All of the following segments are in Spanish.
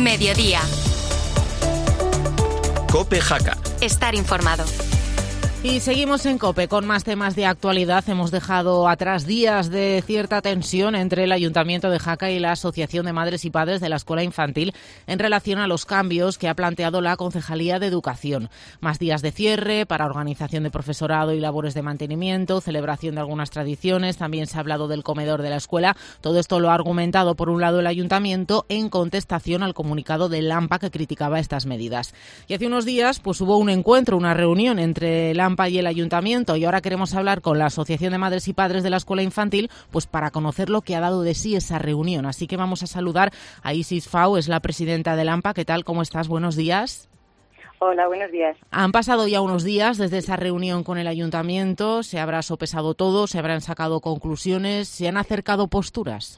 Mediodía. COPE Jaca. Estar informado. Y seguimos en COPE con más temas de actualidad. Hemos dejado atrás días de cierta tensión entre el Ayuntamiento de Jaca y la Asociación de Madres y Padres de la Escuela Infantil en relación a los cambios que ha planteado la Concejalía de Educación. Más días de cierre para organización de profesorado y labores de mantenimiento, celebración de algunas tradiciones. También se ha hablado del comedor de la escuela. Todo esto lo ha argumentado, por un lado, el Ayuntamiento en contestación al comunicado del AMPA que criticaba estas medidas. Y hace unos días pues hubo un encuentro, una reunión entre el AMPA y el Ayuntamiento, y ahora queremos hablar con la Asociación de Madres y Padres de la Escuela Infantil pues para conocer lo que ha dado de sí esa reunión. Así que vamos a saludar a Isis Fau, es la presidenta del AMPA. ¿Qué tal? ¿Cómo estás? Buenos días. Hola, buenos días. Han pasado ya unos días desde esa reunión con el Ayuntamiento, se habrá sopesado todo, se habrán sacado conclusiones, ¿se han acercado posturas?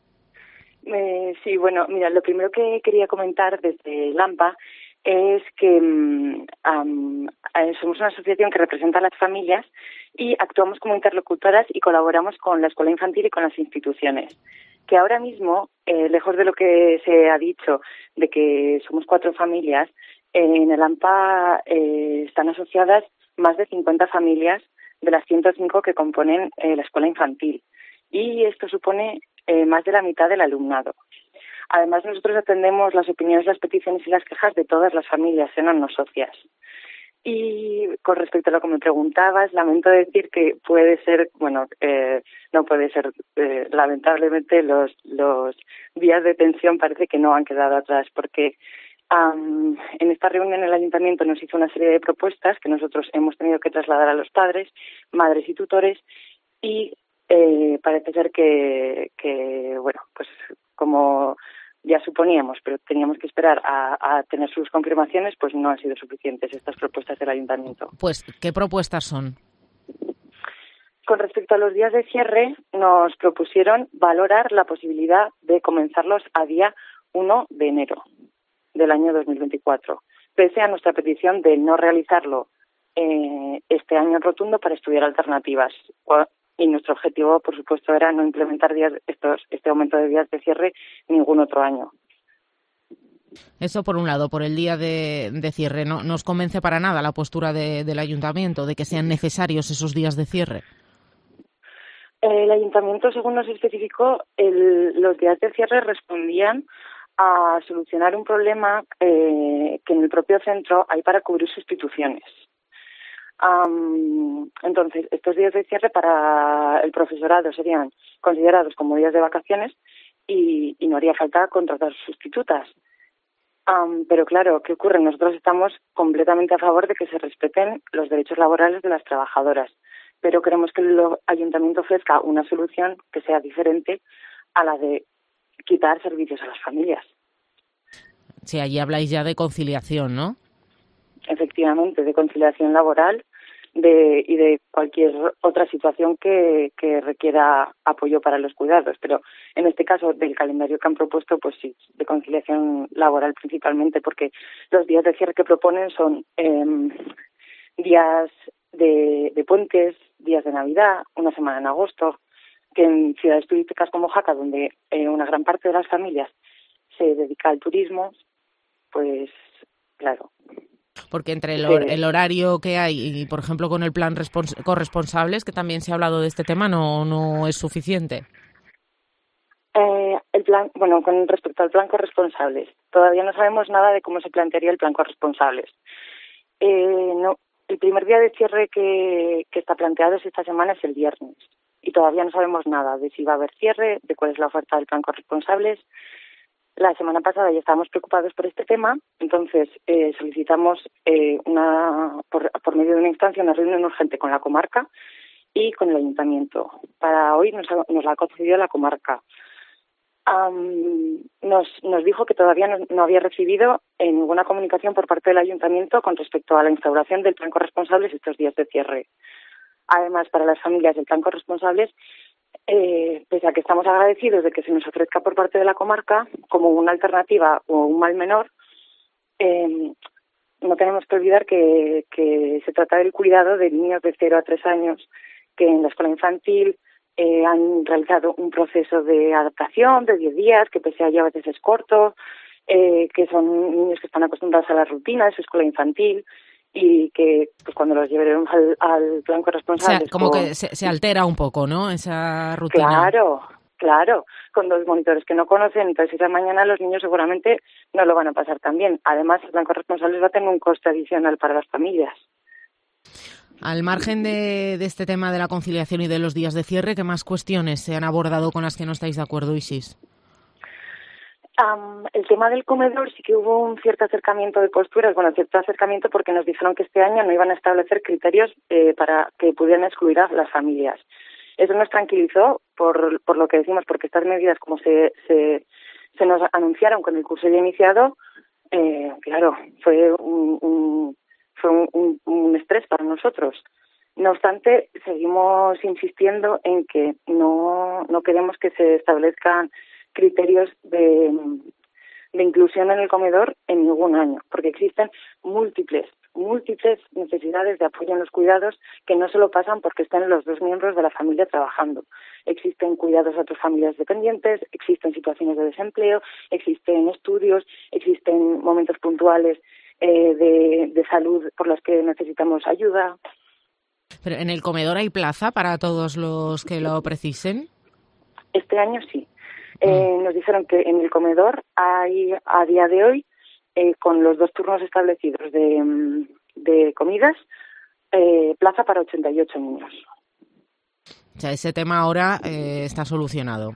Sí, bueno, mira, lo primero que quería comentar desde el AMPA es que somos una asociación que representa a las familias y actuamos como interlocutoras y colaboramos con la escuela infantil y con las instituciones. Que ahora mismo, lejos de lo que se ha dicho de que somos 4 familias, en el AMPA están asociadas más de 50 familias de las 105 que componen la escuela infantil. Y esto supone más de la mitad del alumnado. Además, nosotros atendemos las opiniones, las peticiones y las quejas de todas las familias, sean no socias. Y con respecto a lo que me preguntabas, lamento decir que puede ser, no puede ser, lamentablemente los días de tensión parece que no han quedado atrás, porque en esta reunión el Ayuntamiento nos hizo una serie de propuestas que nosotros hemos tenido que trasladar a los padres, madres y tutores, y parece ser que pues como ya suponíamos, pero teníamos que esperar a tener sus confirmaciones, pues no han sido suficientes estas propuestas del Ayuntamiento. Pues, ¿qué propuestas son? Con respecto a los días de cierre, nos propusieron valorar la posibilidad de comenzarlos a día 1 de enero del año 2024, pese a nuestra petición de no realizarlo este año en rotundo para estudiar alternativas. Y nuestro objetivo, por supuesto, era no implementar este aumento de días de cierre ningún otro año. Eso por un lado, por el día de cierre. ¿No nos convence para nada la postura del Ayuntamiento de que sean necesarios esos días de cierre? El Ayuntamiento, según nos especificó, los días de cierre respondían a solucionar un problema que en el propio centro hay para cubrir sustituciones. Entonces, estos días de cierre para el profesorado serían considerados como días de vacaciones y no haría falta contratar sustitutas. Pero claro, ¿qué ocurre? Nosotros estamos completamente a favor de que se respeten los derechos laborales de las trabajadoras, pero queremos que el Ayuntamiento ofrezca una solución que sea diferente a la de quitar servicios a las familias. Sí, allí habláis ya de conciliación, ¿no? Efectivamente, de conciliación laboral y de cualquier otra situación que requiera apoyo para los cuidados. Pero en este caso, del calendario que han propuesto, pues sí, de conciliación laboral principalmente, porque los días de cierre que proponen son días de puentes, días de Navidad, una semana en agosto, que en ciudades turísticas como Jaca, donde una gran parte de las familias se dedica al turismo, pues claro. Porque entre el horario que hay y, por ejemplo, con el plan corresponsables, que también se ha hablado de este tema, no es suficiente. El plan, con respecto al plan corresponsables, todavía no sabemos nada de cómo se plantearía el plan corresponsables. El primer día de cierre que está planteado esta semana es el viernes y todavía no sabemos nada de si va a haber cierre, de cuál es la oferta del plan corresponsables. La semana pasada ya estábamos preocupados por este tema, entonces solicitamos por medio de una instancia una reunión urgente con la comarca y con el Ayuntamiento. Para hoy nos la ha concedido la comarca. Nos dijo que todavía no había recibido ninguna comunicación por parte del Ayuntamiento con respecto a la instauración del plan corresponsables estos días de cierre. Además, para las familias del plan corresponsables, pese a que estamos agradecidos de que se nos ofrezca por parte de la comarca como una alternativa o un mal menor, no tenemos que olvidar que se trata del cuidado de niños de 0 a 3 años que en la escuela infantil han realizado un proceso de adaptación de 10 días, que pese a ello a veces es corto, que son niños que están acostumbrados a la rutina de su escuela infantil y que pues cuando los llevaremos al plan corresponsal... O sea, como que se altera un poco, ¿no?, esa rutina. Claro, con dos monitores que no conocen, entonces esa mañana los niños seguramente no lo van a pasar tan bien. Además, el plan corresponsal les va a tener un coste adicional para las familias. Al margen de este tema de la conciliación y de los días de cierre, ¿qué más cuestiones se han abordado con las que no estáis de acuerdo, Isis? El tema del comedor sí que hubo un cierto acercamiento de posturas, cierto acercamiento porque nos dijeron que este año no iban a establecer criterios para que pudieran excluir a las familias. Eso nos tranquilizó por lo que decimos, porque estas medidas, como se nos anunciaron con el curso ya iniciado, claro, fue un estrés para nosotros. No obstante, seguimos insistiendo en que no queremos que se establezcan criterios de inclusión en el comedor en ningún año, porque existen múltiples necesidades de apoyo en los cuidados que no solo pasan porque estén los dos miembros de la familia trabajando. Existen cuidados a otras familias dependientes, existen situaciones de desempleo, existen estudios, existen momentos puntuales de salud por los que necesitamos ayuda. ¿Pero en el comedor hay plaza para todos los que lo precisen? Este año sí. Nos dijeron que en el comedor hay, a día de hoy, con los 2 turnos establecidos de comidas, plaza para 88 niños. O sea, ese tema ahora está solucionado.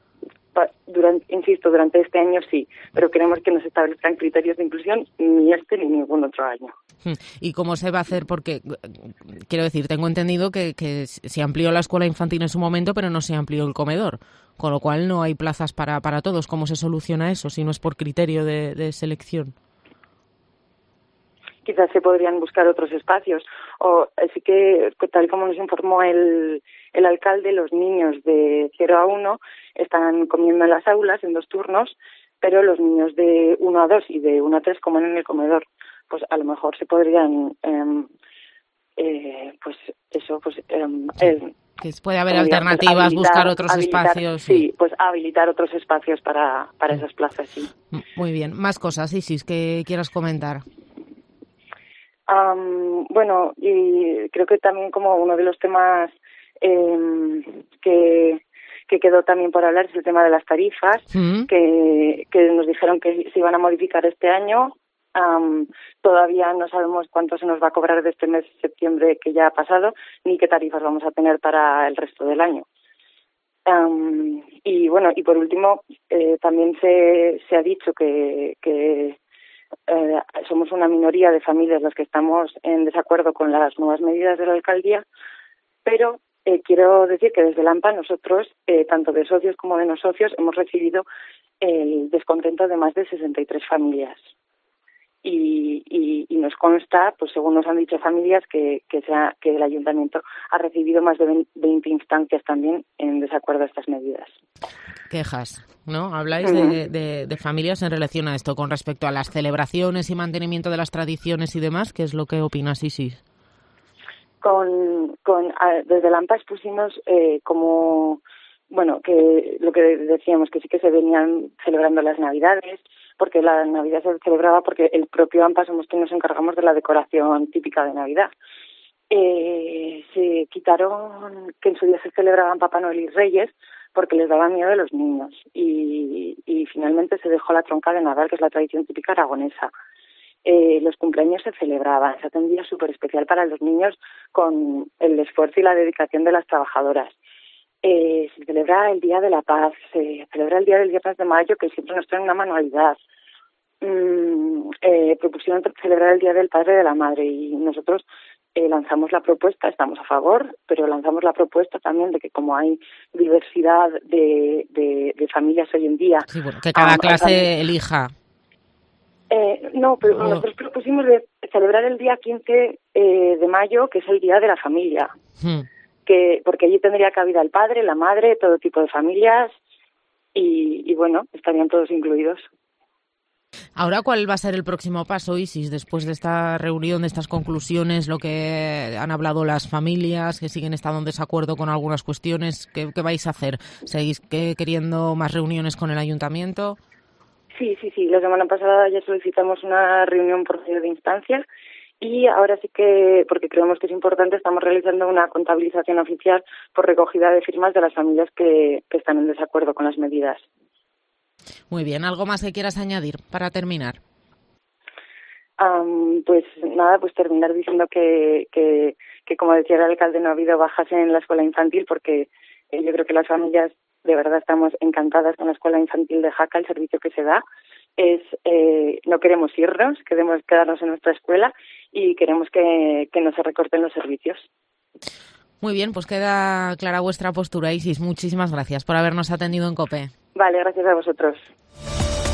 Durante este año sí, pero queremos que no se establezcan criterios de inclusión ni este ni ningún otro año. ¿Y cómo se va a hacer? Porque, quiero decir, tengo entendido que se amplió la escuela infantil en su momento, pero no se amplió el comedor, con lo cual no hay plazas para todos. ¿Cómo se soluciona eso si no es por criterio de selección? Quizás se podrían buscar otros espacios. O sí que, tal como nos informó el alcalde, los niños de 0 a 1 están comiendo en las aulas en 2 turnos, pero los niños de 1 a 2 y de 1 a 3 comen en el comedor. Pues a lo mejor se podrían, que puede haber alternativas, buscar otros espacios. Sí, pues habilitar otros espacios para esas plazas, sí. Muy bien. Más cosas, Isis, que quieras comentar. Bueno, y creo que también como uno de los temas que quedó también por hablar es el tema de las tarifas, que nos dijeron que se iban a modificar este año. Todavía no sabemos cuánto se nos va a cobrar de este mes de septiembre que ya ha pasado, ni qué tarifas vamos a tener para el resto del año. Y bueno, y por último, también se ha dicho que somos una minoría de familias las que estamos en desacuerdo con las nuevas medidas de la alcaldía, pero quiero decir que desde el AMPA nosotros, tanto de socios como de no socios, hemos recibido el descontento de más de 63 familias. Y nos consta, pues según nos han dicho familias, que el ayuntamiento ha recibido más de 20 instancias también en desacuerdo a estas medidas. Quejas, ¿no? Habláis de familias en relación a esto, con respecto a las celebraciones y mantenimiento de las tradiciones y demás. ¿Qué es lo que opinas, Isis? Desde la AMPA expusimos como, bueno, que lo que decíamos, que sí que se venían celebrando las Navidades, porque la Navidad se celebraba porque el propio AMPA somos quienes nos encargamos de la decoración típica de Navidad. Se quitaron que en su día se celebraban Papá Noel y Reyes porque les daba miedo a los niños y finalmente se dejó la tronca de Nadal, que es la tradición típica aragonesa. Los cumpleaños se celebraban, se hacía un día súper especial para los niños con el esfuerzo y la dedicación de las trabajadoras. Se celebra el Día de la Paz, se celebra el Día del Viernes de Mayo, que siempre nos trae una manualidad. Propusieron celebrar el Día del Padre y de la Madre y nosotros lanzamos la propuesta, estamos a favor, pero lanzamos la propuesta también de que como hay diversidad de familias hoy en día... Sí, bueno, que cada clase elija. No, pero nosotros propusimos de celebrar el día 15 de mayo, que es el Día de la Familia. Porque allí tendría cabida el padre, la madre, todo tipo de familias y bueno, estarían todos incluidos. Ahora, ¿cuál va a ser el próximo paso, Isis, después de esta reunión, de estas conclusiones, lo que han hablado las familias, que siguen estando en desacuerdo con algunas cuestiones? ¿Qué vais a hacer? ¿Seguís queriendo más reuniones con el ayuntamiento? Sí. La semana pasada ya solicitamos una reunión por medio de instancia y ahora sí que, porque creemos que es importante, estamos realizando una contabilización oficial por recogida de firmas de las familias que están en desacuerdo con las medidas. Muy bien, ¿algo más que quieras añadir para terminar? Pues nada, pues terminar diciendo que como decía el alcalde, no ha habido bajas en la escuela infantil porque yo creo que las familias de verdad estamos encantadas con la escuela infantil de Jaca, el servicio que se da. No queremos irnos, queremos quedarnos en nuestra escuela y queremos que no se recorten los servicios. Muy bien, pues queda clara vuestra postura, Isis. Muchísimas gracias por habernos atendido en COPE. Vale, gracias a vosotros.